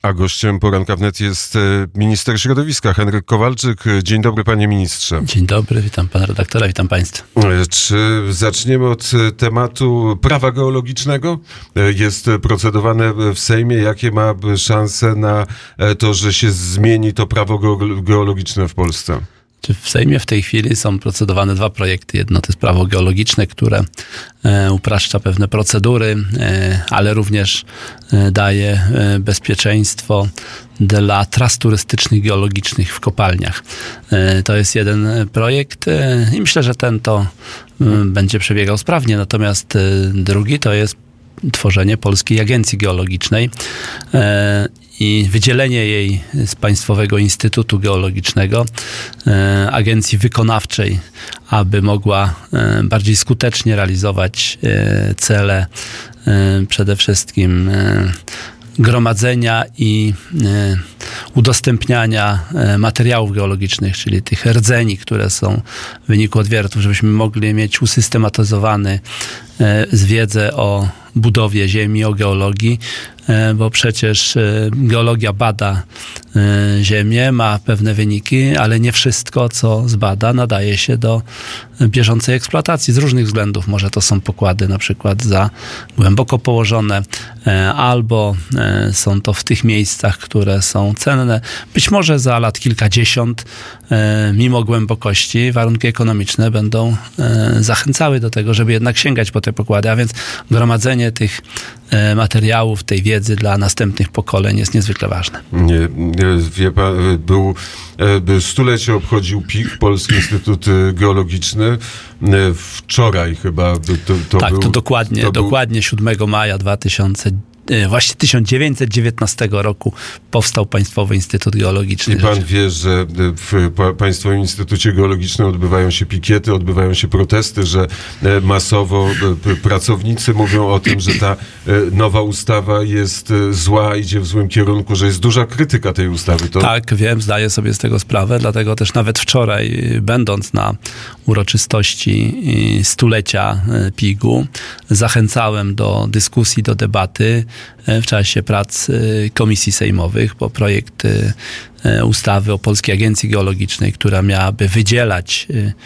A gościem Poranka Wnet jest minister środowiska Henryk Kowalczyk. Dzień dobry, panie ministrze. Dzień dobry, witam pana redaktora, witam państwa. Czy zaczniemy od tematu prawa geologicznego? Jest procedowane w Sejmie. Jakie ma szanse na to, że się zmieni to prawo geologiczne w Polsce? W Sejmie w tej chwili są procedowane dwa projekty. Jedno to jest prawo geologiczne, które upraszcza pewne procedury, ale również daje bezpieczeństwo dla tras turystycznych, geologicznych w kopalniach. To jest jeden projekt i myślę, że ten to będzie przebiegał sprawnie. Natomiast drugi to jest tworzenie Polskiej Agencji Geologicznej i wydzielenie jej z Państwowego Instytutu Geologicznego, agencji wykonawczej, aby mogła bardziej skutecznie realizować cele przede wszystkim gromadzenia i udostępniania materiałów geologicznych, czyli tych rdzeni, które są w wyniku odwiertów, żebyśmy mogli mieć usystematyzowany wiedzę o budowie ziemi, o geologii, bo przecież geologia bada ziemię, ma pewne wyniki, ale nie wszystko, co zbada, nadaje się do bieżącej eksploatacji z różnych względów. Może to są pokłady na przykład za głęboko położone, albo są to w tych miejscach, które są cenne. Być może za lat kilkadziesiąt, mimo głębokości, warunki ekonomiczne będą zachęcały do tego, żeby jednak sięgać po te pokłady, a więc gromadzenie tych materiałów, tej wiedzy dla następnych pokoleń jest niezwykle ważne. Wie pan, stulecie obchodził PIG, Polski Instytut Geologiczny. Wczoraj chyba to dokładnie 7 maja 1919 roku powstał Państwowy Instytut Geologiczny. I pan wie, że w Państwowym Instytucie Geologicznym odbywają się pikiety, odbywają się protesty, że masowo pracownicy mówią o tym, że ta nowa ustawa jest zła, idzie w złym kierunku, że jest duża krytyka tej ustawy. Tak, wiem, zdaję sobie z tego sprawę, dlatego też nawet wczoraj, będąc na uroczystości stulecia PIG-u, zachęcałem do dyskusji, do debaty w czasie prac komisji sejmowych, bo projekt ustawy o Polskiej Agencji Geologicznej, która miałaby wydzielać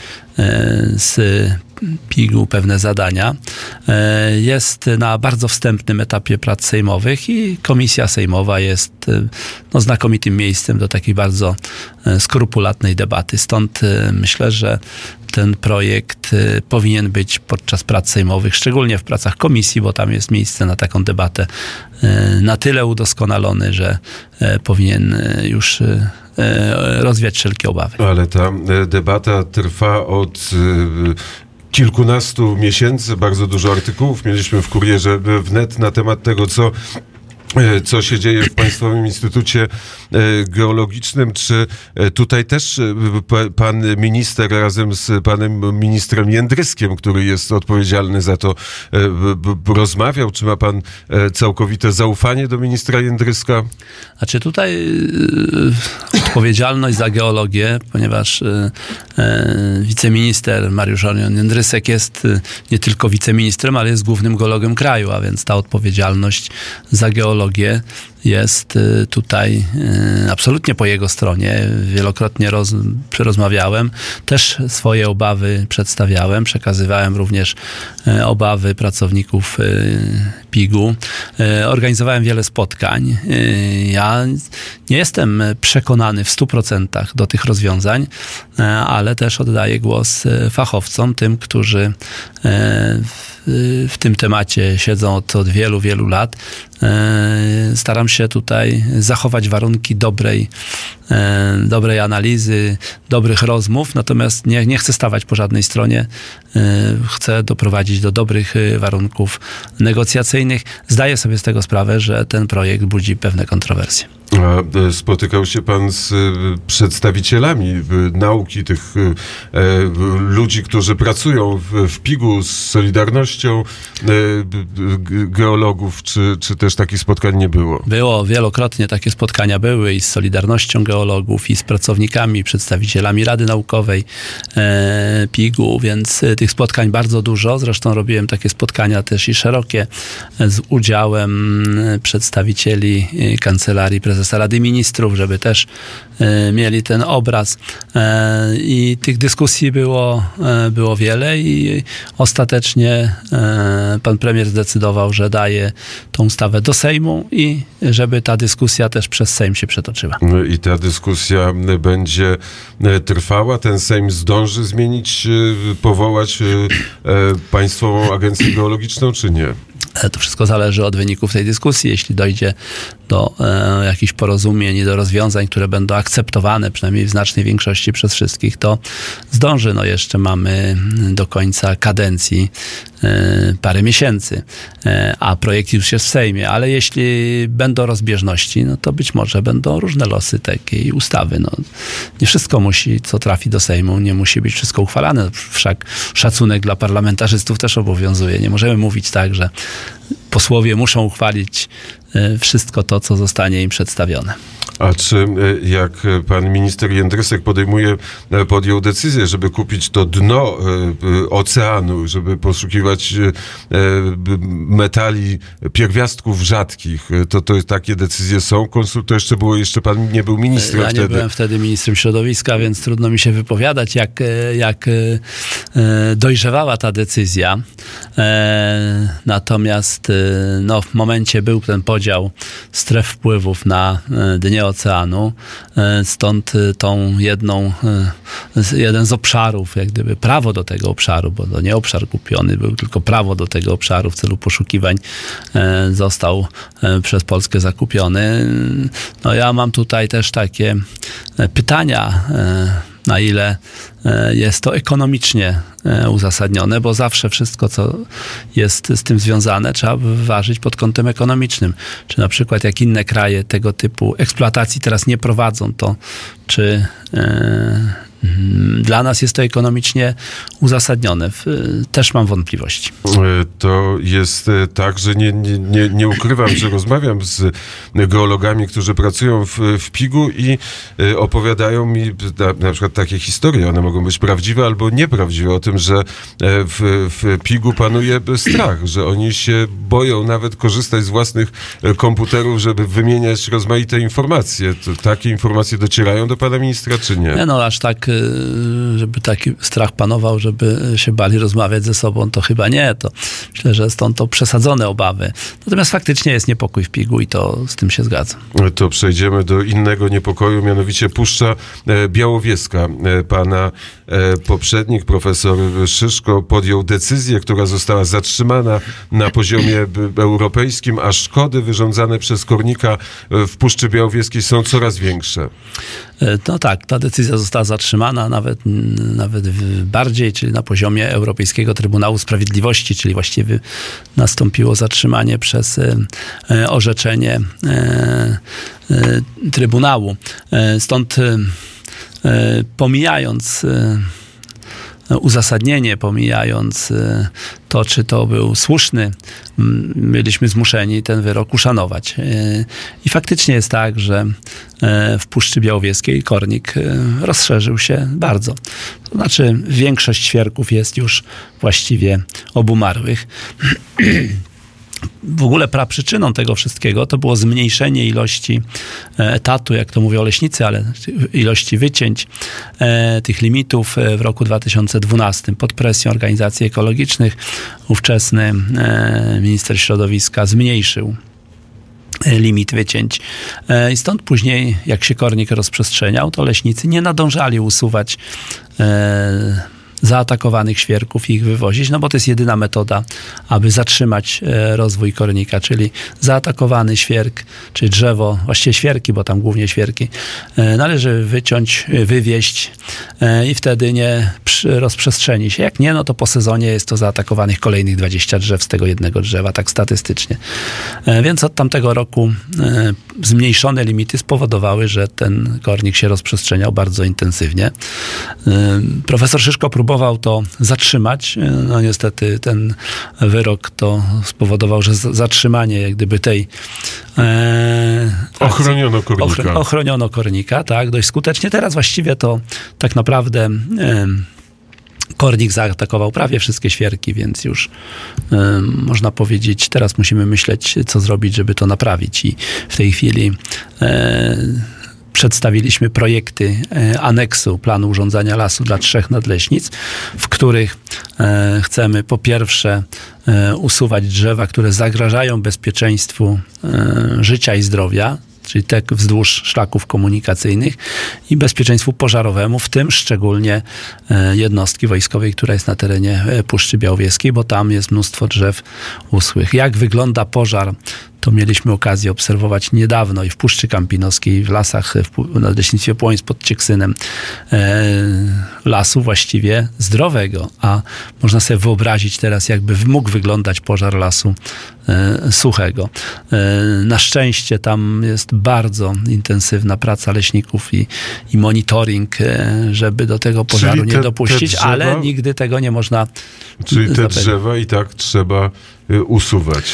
z PIG-u pewne zadania, jest na bardzo wstępnym etapie prac sejmowych i komisja sejmowa jest znakomitym miejscem do takiej bardzo skrupulatnej debaty. Stąd myślę, że ten projekt powinien być podczas prac sejmowych, szczególnie w pracach komisji, bo tam jest miejsce na taką debatę, na tyle udoskonalony, że powinien już rozwiać wszelkie obawy. Ale ta debata trwa od kilkunastu miesięcy, bardzo dużo artykułów mieliśmy w Kurierze Wnet na temat tego, co się dzieje w Państwowym Instytucie Geologicznym. Czy tutaj też pan minister razem z panem ministrem Jędryskiem, który jest odpowiedzialny za to, rozmawiał? Czy ma pan całkowite zaufanie do ministra Jędryska? Znaczy tutaj odpowiedzialność za geologię, ponieważ wiceminister Mariusz Orion Jędrysek jest nie tylko wiceministrem, ale jest głównym geologiem kraju, a więc ta odpowiedzialność za geologię jest tutaj absolutnie po jego stronie. Wielokrotnie rozmawiałem, też swoje obawy przedstawiałem, przekazywałem również obawy pracowników PIG-u. Organizowałem wiele spotkań. Ja nie jestem przekonany w 100% do tych rozwiązań, ale też oddaję głos fachowcom, tym, którzy w tym temacie siedzą od wielu, wielu lat. Staram się tutaj zachować warunki dobrej analizy, dobrych rozmów, natomiast nie chcę stawać po żadnej stronie. Chcę doprowadzić do dobrych warunków negocjacyjnych. Zdaję sobie z tego sprawę, że ten projekt budzi pewne kontrowersje. A spotykał się pan z przedstawicielami nauki, tych ludzi, którzy pracują w PIG-u, z Solidarnością, geologów, czy też takich spotkań nie było? Było, wielokrotnie takie spotkania były i z Solidarnością Geologów, i z pracownikami, przedstawicielami Rady Naukowej PIG-u, więc tych spotkań bardzo dużo. Zresztą robiłem takie spotkania też i szerokie z udziałem przedstawicieli Kancelarii Prezesa Rady Ministrów, żeby też mieli ten obraz. I tych dyskusji było wiele i ostatecznie pan premier zdecydował, że daje tą ustawę do Sejmu i żeby ta dyskusja też przez Sejm się przetoczyła. I ta dyskusja będzie trwała? Ten Sejm zdąży zmienić, powołać Państwową Agencję Geologiczną, czy nie? To wszystko zależy od wyników tej dyskusji. Jeśli dojdzie do jakichś porozumień i do rozwiązań, które będą akceptowane, przynajmniej w znacznej większości przez wszystkich, to zdąży. No jeszcze mamy do końca kadencji parę miesięcy, a projekt już jest w Sejmie, ale jeśli będą rozbieżności, no to być może będą różne losy takiej ustawy. No, nie wszystko co trafi do Sejmu, nie musi być wszystko uchwalane. Wszak szacunek dla parlamentarzystów też obowiązuje. Nie możemy mówić tak, że posłowie muszą uchwalić wszystko to, co zostanie im przedstawione. A czy jak pan minister Jędrysek podjął decyzję, żeby kupić to dno oceanu, żeby poszukiwać metali, pierwiastków rzadkich, to takie decyzje są? To jeszcze pan nie był ministrem wtedy. Ja nie byłem wtedy ministrem środowiska, więc trudno mi się wypowiadać, jak dojrzewała ta decyzja. Natomiast w momencie był ten podział stref wpływów na dnie oceanu, stąd jeden z obszarów, jak gdyby prawo do tego obszaru, bo to nie obszar kupiony był, tylko prawo do tego obszaru w celu poszukiwań został przez Polskę zakupiony. No ja mam tutaj też takie pytania, na ile jest to ekonomicznie uzasadnione, bo zawsze wszystko, co jest z tym związane, trzeba wyważyć pod kątem ekonomicznym. Czy na przykład jak inne kraje tego typu eksploatacji teraz nie prowadzą, to czy dla nas jest to ekonomicznie uzasadnione? Też mam wątpliwości. To jest tak, że nie ukrywam, że rozmawiam z geologami, którzy pracują w PIG-u i opowiadają mi na przykład takie historie. One mogą być prawdziwe albo nieprawdziwe, o tym, że w PIG-u panuje strach, że oni się boją nawet korzystać z własnych komputerów, żeby wymieniać rozmaite informacje. Takie informacje docierają do pana ministra, czy nie? Nie, aż tak, żeby taki strach panował, żeby się bali rozmawiać ze sobą, to chyba nie. To myślę, że stąd to przesadzone obawy. Natomiast faktycznie jest niepokój w PIG-u i to z tym się zgadzam. To przejdziemy do innego niepokoju, mianowicie Puszcza Białowieska. Pana poprzednik, profesor Szyszko, podjął decyzję, która została zatrzymana na poziomie europejskim, a szkody wyrządzane przez kornika w Puszczy Białowieskiej są coraz większe. No tak, ta decyzja została zatrzymana nawet bardziej, czyli na poziomie Europejskiego Trybunału Sprawiedliwości, czyli właściwie nastąpiło zatrzymanie przez orzeczenie Trybunału. Stąd pomijając uzasadnienie, pomijając to, czy to był słuszny, byliśmy zmuszeni ten wyrok uszanować. I faktycznie jest tak, że w Puszczy Białowieskiej kornik rozszerzył się bardzo. To znaczy większość świerków jest już właściwie obumarłych. W ogóle praprzyczyną tego wszystkiego to było zmniejszenie ilości etatu, jak to mówią leśnicy, ale ilości wycięć tych limitów w roku 2012 pod presją organizacji ekologicznych. Ówczesny minister środowiska zmniejszył limit wycięć. I stąd później, jak się kornik rozprzestrzeniał, to leśnicy nie nadążali usuwać zaatakowanych świerków i ich wywozić, no bo to jest jedyna metoda, aby zatrzymać rozwój kornika, czyli zaatakowany świerk, czy drzewo, właściwie świerki, bo tam głównie świerki, należy wyciąć, wywieźć i wtedy nie rozprzestrzeni się. Jak nie, no to po sezonie jest to zaatakowanych kolejnych 20 drzew z tego jednego drzewa, tak statystycznie. Więc od tamtego roku zmniejszone limity spowodowały, że ten kornik się rozprzestrzeniał bardzo intensywnie. Profesor Szyszko próbował to zatrzymać. No niestety ten wyrok to spowodował, że zatrzymanie jak gdyby tej ochroniono kornika, tak, dość skutecznie. Teraz właściwie to tak naprawdę kornik zaatakował prawie wszystkie świerki, więc już można powiedzieć, teraz musimy myśleć, co zrobić, żeby to naprawić. I w tej chwili przedstawiliśmy projekty aneksu planu urządzania lasu dla 3 nadleśnic, w których chcemy po pierwsze usuwać drzewa, które zagrażają bezpieczeństwu życia i zdrowia, czyli te wzdłuż szlaków komunikacyjnych i bezpieczeństwu pożarowemu, w tym szczególnie jednostki wojskowej, która jest na terenie Puszczy Białowieskiej, bo tam jest mnóstwo drzew uschłych. Jak wygląda pożar, to mieliśmy okazję obserwować niedawno i w Puszczy Kampinoskiej, w lasach, w Nadleśnictwie Płońsk pod Cieksynem, lasu właściwie zdrowego, a można sobie wyobrazić teraz, jakby mógł wyglądać pożar lasu suchego. Na szczęście tam jest bardzo intensywna praca leśników i monitoring, żeby do tego pożaru nie dopuścić, drzewa, ale nigdy tego nie można Czyli te drzewa i tak trzeba usuwać.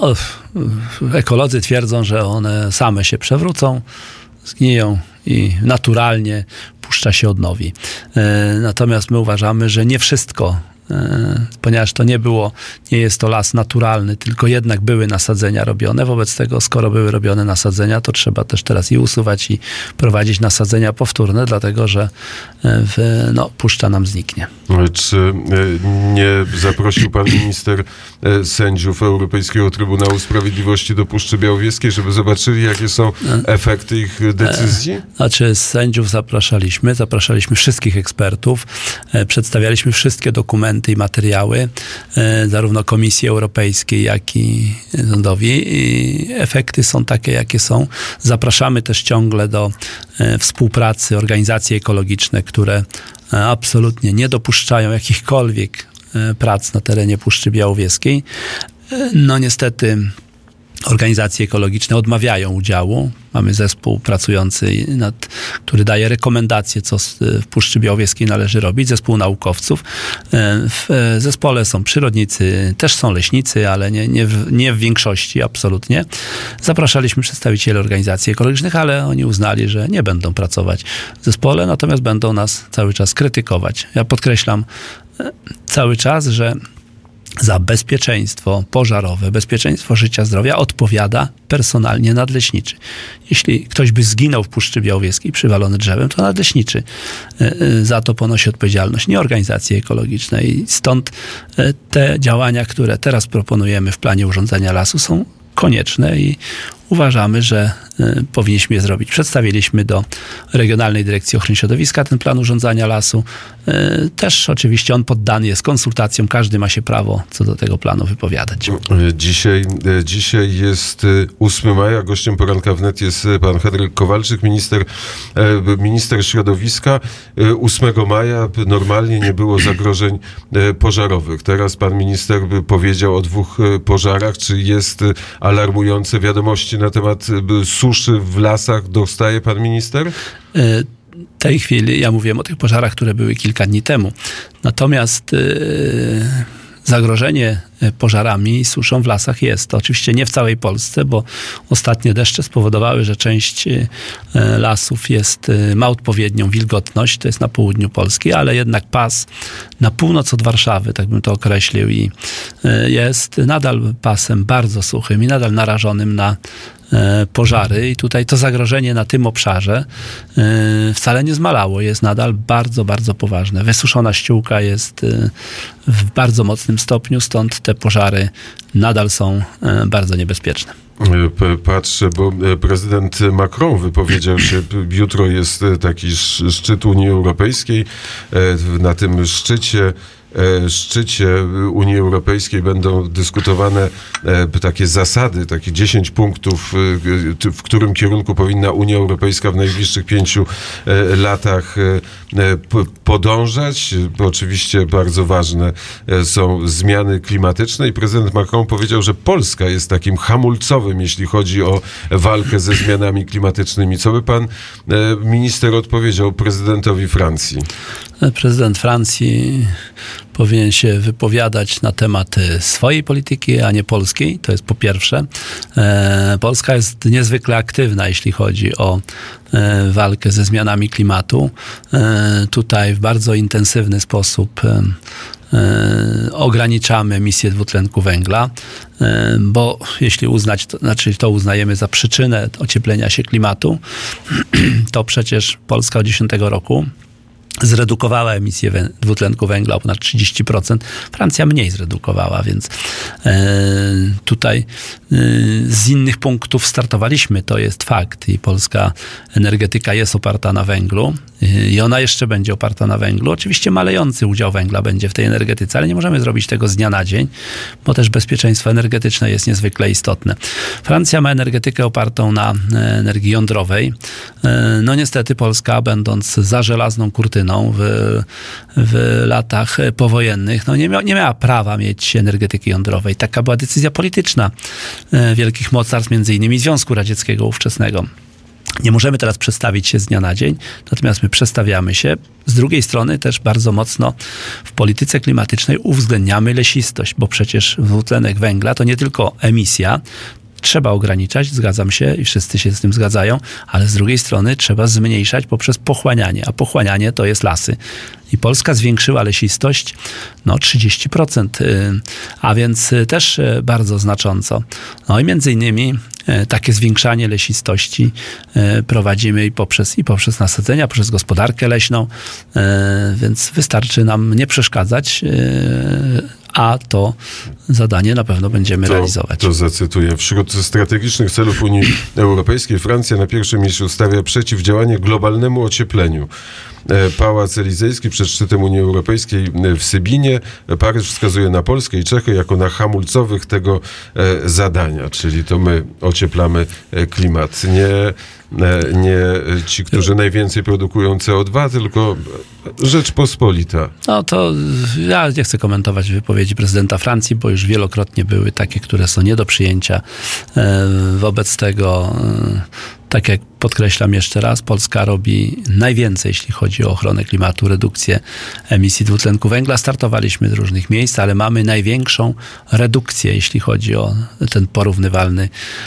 Ekolodzy twierdzą, że one same się przewrócą, zgniją i naturalnie puszcza się odnowi. Natomiast my uważamy, że nie wszystko, ponieważ to nie jest to las naturalny, tylko jednak były nasadzenia robione. Wobec tego, skoro były robione nasadzenia, to trzeba też teraz je usuwać i prowadzić nasadzenia powtórne, dlatego że puszcza nam zniknie. Czy nie zaprosił pan minister sędziów Europejskiego Trybunału Sprawiedliwości do Puszczy Białowieskiej, żeby zobaczyli, jakie są efekty ich decyzji? Znaczy sędziów zapraszaliśmy wszystkich ekspertów, przedstawialiśmy wszystkie dokumenty i materiały, zarówno Komisji Europejskiej, jak i rządowi. I efekty są takie, jakie są. Zapraszamy też ciągle do współpracy organizacje ekologiczne, które absolutnie nie dopuszczają jakichkolwiek prac na terenie Puszczy Białowieskiej. No niestety organizacje ekologiczne odmawiają udziału. Mamy zespół pracujący, który daje rekomendacje, co w Puszczy Białowieskiej należy robić. Zespół naukowców. W zespole są przyrodnicy, też są leśnicy, ale nie w większości, absolutnie. Zapraszaliśmy przedstawicieli organizacji ekologicznych, ale oni uznali, że nie będą pracować w zespole, natomiast będą nas cały czas krytykować. Ja podkreślam cały czas, że za bezpieczeństwo pożarowe, bezpieczeństwo życia, zdrowia odpowiada personalnie nadleśniczy. Jeśli ktoś by zginął w Puszczy Białowieskiej przywalony drzewem, to nadleśniczy za to ponosi odpowiedzialność, nie organizacje ekologiczne. I stąd te działania, które teraz proponujemy w planie urządzenia lasu, są konieczne i uważamy, że powinniśmy je zrobić. Przedstawiliśmy do Regionalnej Dyrekcji Ochrony Środowiska ten plan urządzania lasu. Też oczywiście on poddany jest konsultacjom. Każdy ma się prawo co do tego planu wypowiadać. Dzisiaj jest 8 maja. Gościem poranka wnet jest pan Henryk Kowalczyk, minister środowiska. 8 maja normalnie nie było zagrożeń pożarowych. Teraz pan minister powiedział o 2 pożarach. Czy jest alarmujące wiadomości na temat suszy w lasach? Dostaje pan minister? W tej chwili ja mówiłem o tych pożarach, które były kilka dni temu. Natomiast zagrożenie pożarami i suszą w lasach jest. To oczywiście nie w całej Polsce, bo ostatnie deszcze spowodowały, że część lasów ma odpowiednią wilgotność, to jest na południu Polski, ale jednak pas na północ od Warszawy, tak bym to określił, i jest nadal pasem bardzo suchym i nadal narażonym na pożary. I tutaj to zagrożenie na tym obszarze wcale nie zmalało. Jest nadal bardzo, bardzo poważne. Wysuszona ściółka jest w bardzo mocnym stopniu, stąd te pożary nadal są bardzo niebezpieczne. Patrzę, bo prezydent Macron wypowiedział się, jutro jest taki szczyt Unii Europejskiej, na tym szczycie Unii Europejskiej będą dyskutowane takie zasady, takie 10 punktów, w którym kierunku powinna Unia Europejska w najbliższych 5 latach podążać. Oczywiście bardzo ważne są zmiany klimatyczne i prezydent Macron powiedział, że Polska jest takim hamulcowym, jeśli chodzi o walkę ze zmianami klimatycznymi. Co by pan minister odpowiedział prezydentowi Francji? Prezydent Francji powinien się wypowiadać na temat swojej polityki, a nie polskiej. To jest po pierwsze. Polska jest niezwykle aktywna, jeśli chodzi o walkę ze zmianami klimatu. Tutaj w bardzo intensywny sposób ograniczamy emisję dwutlenku węgla, bo jeśli to uznajemy za przyczynę ocieplenia się klimatu, to przecież Polska od 10 roku zredukowała emisję dwutlenku węgla o ponad 30%. Francja mniej zredukowała, więc tutaj z innych punktów startowaliśmy, to jest fakt. I polska energetyka jest oparta na węglu i ona jeszcze będzie oparta na węglu. Oczywiście malejący udział węgla będzie w tej energetyce, ale nie możemy zrobić tego z dnia na dzień, bo też bezpieczeństwo energetyczne jest niezwykle istotne. Francja ma energetykę opartą na energii jądrowej. No niestety Polska, będąc za żelazną kurtyną w latach powojennych, no nie miała prawa mieć energetyki jądrowej. Taka była decyzja polityczna wielkich mocarstw, między innymi Związku Radzieckiego ówczesnego. Nie możemy teraz przestawić się z dnia na dzień, natomiast my przestawiamy się. Z drugiej strony też bardzo mocno w polityce klimatycznej uwzględniamy lesistość, bo przecież dwutlenek węgla to nie tylko emisja, trzeba ograniczać, zgadzam się i wszyscy się z tym zgadzają, ale z drugiej strony trzeba zmniejszać poprzez pochłanianie, a pochłanianie to jest lasy. I Polska zwiększyła lesistość 30%, a więc też bardzo znacząco. No i między innymi takie zwiększanie lesistości prowadzimy i poprzez nasadzenia, poprzez gospodarkę leśną, więc wystarczy nam nie przeszkadzać, a to zadanie na pewno będziemy realizować. To zacytuję. Wśród strategicznych celów Unii Europejskiej Francja na pierwszym miejscu stawia przeciwdziałanie globalnemu ociepleniu. Pałac Elizejski przed szczytem Unii Europejskiej w Sybinie. Paryż wskazuje na Polskę i Czechy jako na hamulcowych tego zadania, czyli to my ocieplamy klimat. Nie ci, którzy najwięcej produkują CO2, tylko Rzeczpospolita. No to ja nie chcę komentować wypowiedzi prezydenta Francji, bo już wielokrotnie były takie, które są nie do przyjęcia. Wobec tego, tak jak podkreślam jeszcze raz, Polska robi najwięcej, jeśli chodzi o ochronę klimatu, redukcję emisji dwutlenku węgla. Startowaliśmy z różnych miejsc, ale mamy największą redukcję, jeśli chodzi o ten porównywalny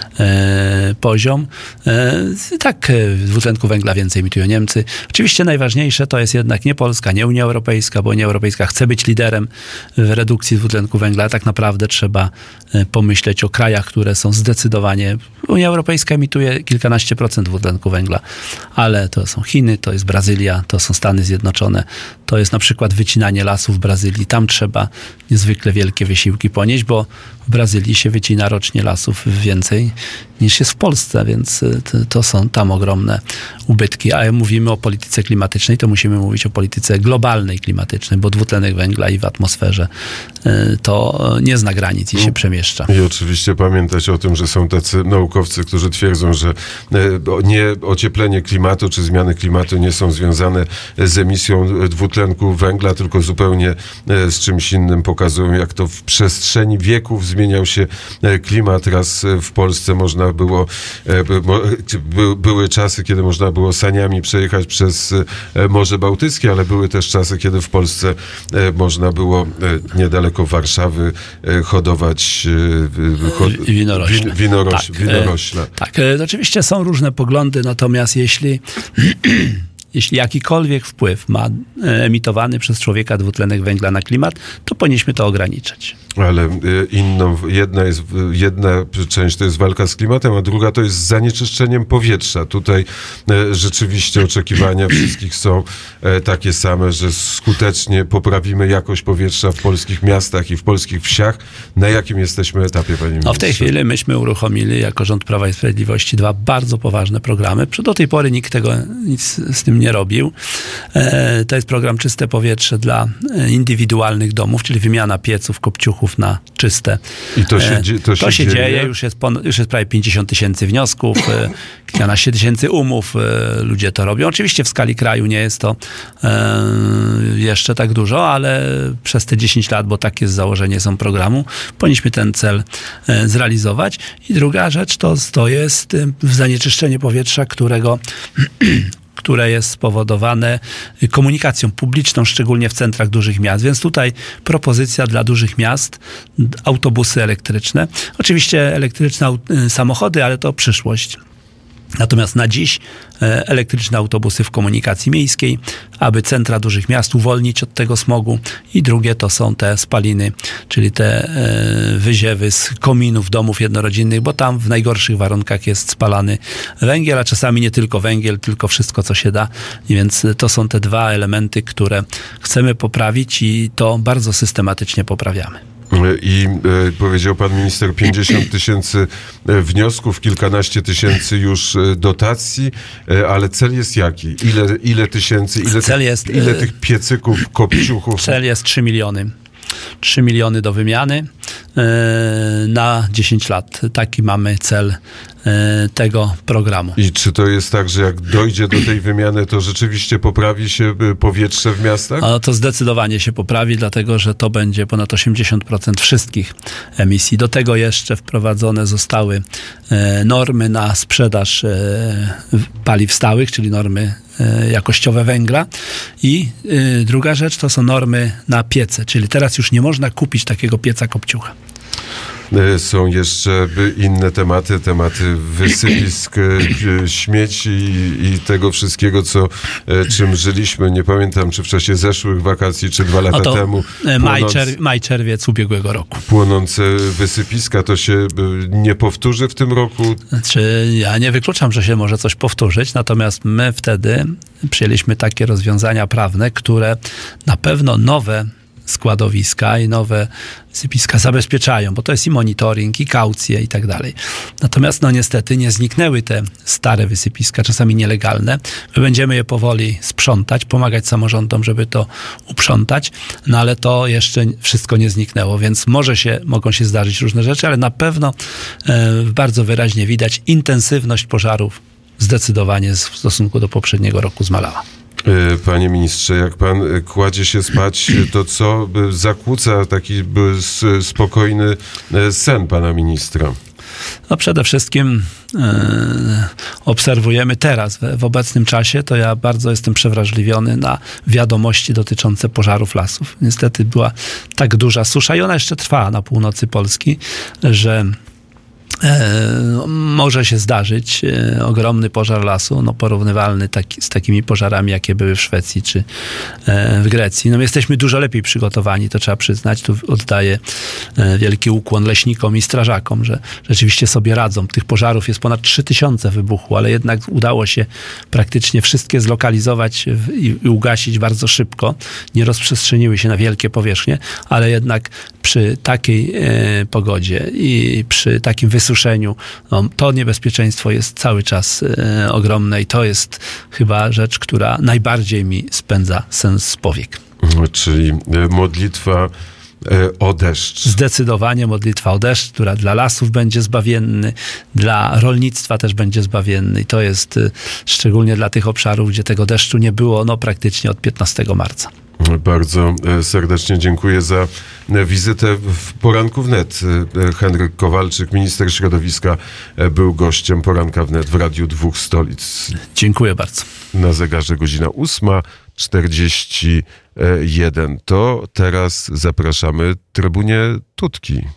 poziom. Tak, dwutlenku węgla więcej emitują Niemcy. Oczywiście najważniejsze to jest jednak nie Polska, nie Unia Europejska, bo Unia Europejska chce być liderem w redukcji dwutlenku węgla, a tak naprawdę trzeba pomyśleć o krajach, które są zdecydowanie... Unia Europejska emituje kilkanaście procent dwutlenku węgla, ale to są Chiny, to jest Brazylia, to są Stany Zjednoczone, to jest na przykład wycinanie lasów w Brazylii. Tam trzeba niezwykle wielkie wysiłki ponieść, bo w Brazylii się wycina rocznie lasów więcej niż jest w Polsce, więc to są tam ogromne ubytki. A jak mówimy o polityce klimatycznej, to musimy mówić o polityce globalnej klimatycznej, bo dwutlenek węgla i w atmosferze to nie zna granic i się przemieszcza. I oczywiście pamiętać o tym, że są tacy naukowcy, którzy twierdzą, że nie ocieplenie klimatu czy zmiany klimatu nie są związane z emisją dwutlenku węgla, tylko zupełnie z czymś innym. Pokazują, jak to w przestrzeni wieków zmieniał się klimat. Raz w Polsce można było, były czasy, kiedy można było saniami przejechać przez Morze Bałtyckie, ale były też czasy, kiedy w Polsce można było niedaleko Warszawy hodować winorośla. Tak, oczywiście są różne poglądy, natomiast jeśli jakikolwiek wpływ ma emitowany przez człowieka dwutlenek węgla na klimat, to powinniśmy to ograniczać. Ale jedna część to jest walka z klimatem, a druga to jest z zanieczyszczeniem powietrza. Tutaj rzeczywiście oczekiwania wszystkich są takie same, że skutecznie poprawimy jakość powietrza w polskich miastach i w polskich wsiach. Na jakim jesteśmy etapie, panie ministrze? No w tej chwili myśmy uruchomili jako rząd Prawa i Sprawiedliwości 2 bardzo poważne programy. Do tej pory nikt nic z tym nie robił. To jest program Czyste Powietrze dla indywidualnych domów, czyli wymiana pieców, kopciuchów na czyste. I to się dzieje. Już jest prawie 50 000 wniosków, kilkanaście tysięcy umów. Ludzie to robią. Oczywiście w skali kraju nie jest to jeszcze tak dużo, ale przez te 10 lat, bo takie jest założenie programu, powinniśmy ten cel zrealizować. I druga rzecz to jest zanieczyszczenie powietrza, które jest spowodowane komunikacją publiczną, szczególnie w centrach dużych miast. Więc tutaj propozycja dla dużych miast, autobusy elektryczne. Oczywiście elektryczne samochody, ale to przyszłość. Natomiast na dziś elektryczne autobusy w komunikacji miejskiej, aby centra dużych miast uwolnić od tego smogu. I drugie to są te spaliny, czyli te wyziewy z kominów domów jednorodzinnych, bo tam w najgorszych warunkach jest spalany węgiel, a czasami nie tylko węgiel, tylko wszystko, co się da. I więc to są te 2 elementy, które chcemy poprawić i to bardzo systematycznie poprawiamy. I powiedział pan minister 50 000 wniosków, kilkanaście tysięcy już dotacji, ale cel jest jaki? Ile tysięcy, ile tych piecyków, kopciuchów? Cel jest 3 miliony. 3 miliony do wymiany na 10 lat. Taki mamy cel tego programu. I czy to jest tak, że jak dojdzie do tej wymiany, to rzeczywiście poprawi się powietrze w miastach? No to zdecydowanie się poprawi, dlatego że to będzie ponad 80% wszystkich emisji. Do tego jeszcze wprowadzone zostały normy na sprzedaż paliw stałych, czyli normy jakościowe węgla. I druga rzecz to są normy na piece, czyli teraz już nie można kupić takiego pieca kopciucha. Są jeszcze inne tematy wysypisk śmieci i tego wszystkiego, czym żyliśmy. Nie pamiętam, czy w czasie zeszłych wakacji, czy 2 lata temu. Maj, czerwiec ubiegłego roku. Płonące wysypiska, to się nie powtórzy w tym roku? Znaczy, ja nie wykluczam, że się może coś powtórzyć, natomiast my wtedy przyjęliśmy takie rozwiązania prawne, które na pewno nowe składowiska i nowe wysypiska zabezpieczają, bo to jest i monitoring, i kaucje i tak dalej. Natomiast niestety nie zniknęły te stare wysypiska, czasami nielegalne. My będziemy je powoli sprzątać, pomagać samorządom, żeby to uprzątać, ale to jeszcze wszystko nie zniknęło, więc mogą się zdarzyć różne rzeczy, ale na pewno bardzo wyraźnie widać intensywność pożarów zdecydowanie w stosunku do poprzedniego roku zmalała. Panie ministrze, jak pan kładzie się spać, to co zakłóca taki spokojny sen pana ministra? No przede wszystkim obserwujemy teraz, w obecnym czasie, to ja bardzo jestem przewrażliwiony na wiadomości dotyczące pożarów lasów. Niestety była tak duża susza i ona jeszcze trwa na północy Polski, że może się zdarzyć ogromny pożar lasu, porównywalny z takimi pożarami, jakie były w Szwecji czy w Grecji. Jesteśmy dużo lepiej przygotowani, to trzeba przyznać. Tu oddaję wielki ukłon leśnikom i strażakom, że rzeczywiście sobie radzą. Tych pożarów jest ponad 3000 wybuchło, ale jednak udało się praktycznie wszystkie zlokalizować i ugasić bardzo szybko. Nie rozprzestrzeniły się na wielkie powierzchnie, ale jednak przy takiej pogodzie i przy takim wysuszeniu, to niebezpieczeństwo jest cały czas ogromne i to jest chyba rzecz, która najbardziej mi spędza sen z powiek. Czyli modlitwa o deszcz. Zdecydowanie modlitwa o deszcz, która dla lasów będzie zbawienny, dla rolnictwa też będzie zbawienny i to jest szczególnie dla tych obszarów, gdzie tego deszczu nie było praktycznie od 15 marca. Bardzo serdecznie dziękuję za wizytę w Poranku Wnet. Henryk Kowalczyk, minister środowiska, był gościem Poranka Wnet w Radiu Dwóch Stolic. Dziękuję bardzo. Na zegarze godzina 8:41. To teraz zapraszamy Trybunię Tutki.